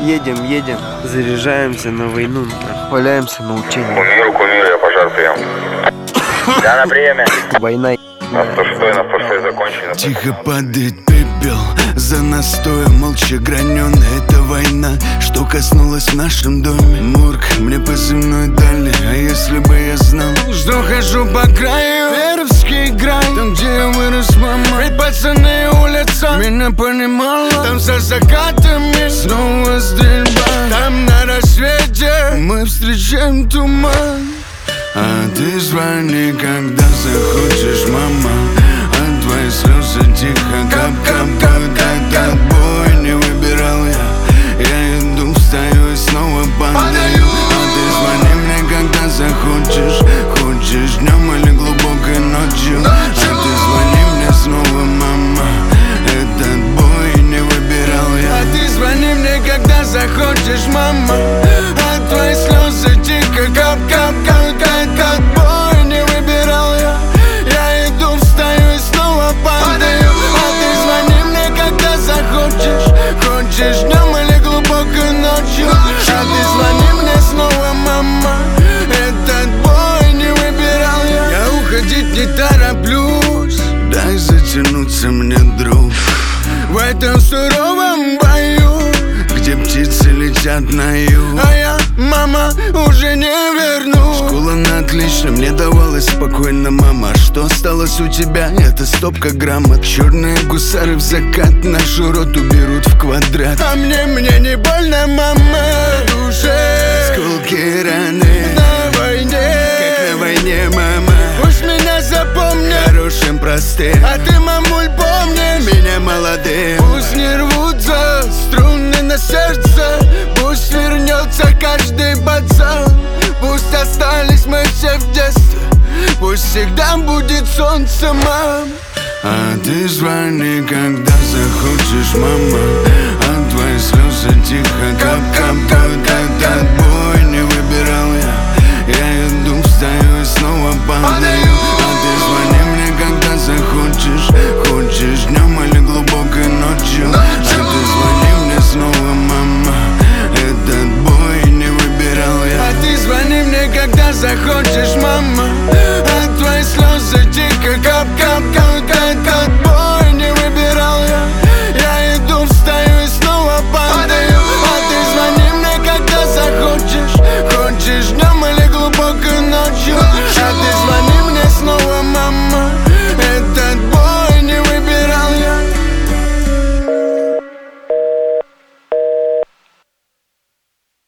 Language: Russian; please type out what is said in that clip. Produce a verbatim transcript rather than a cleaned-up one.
Едем, едем, заряжаемся на войну, валяемся на учении. Кумир, кумир, я пожар прием. Я на приеме. Война. На сто шесть, на сто шесть закончено. Тихо падает пепел за настоем, молча граненый. Это война, что коснулась в нашем доме. Мурк, мне позывной дали, а если бы я знал, что хожу по краю Веровский край, там, где я вырос, мама. Ведь пацаны улица меня понимала. Там за закатами снова стрельба. Там на рассвете мы встречаем туман. А ты звони, когда захочешь, мама. А твои слезы тихо кап-кап-кап. Этот бой не выбирал я. Я иду, встаю и снова падаю. А ты звони мне, когда захочешь. Хочешь днем или глубокой ночью. А ты звони мне снова, мама. Этот бой не выбирал я. А ты звони мне, когда захочешь, мама. А твои слезы тихо кап-кап-кап. Этот бой не выбирал я. Я иду, встаю и снова падаю. А ты звони мне, когда захочешь. Хочешь днем или глубокой ночью. А ты звони мне снова, мама. Этот бой не выбирал я. Я уходить не тороплюсь. Дай затянуться мне, друг. В этом суровом бою, где птицы летят на юг. А я, мама, уже не вернусь. Школа на отлично, мне давалось спокойно, мама. А что осталось у тебя? Это стопка граммот. Черные гусары в закат нашу роту берут в квадрат. А мне, мне не больно, мама. Душе сколки раны на войне, как на войне, мама. Пусть меня запомнят хорошим, простым. А ты, мамуль, помни меня молодым. Пусть не рвутся струны на сердце. Пусть вернется каждый пацан. Пусть остались мы все в детстве. Пусть всегда будет солнце, мам. А ты звони, когда захочешь, мама. А твои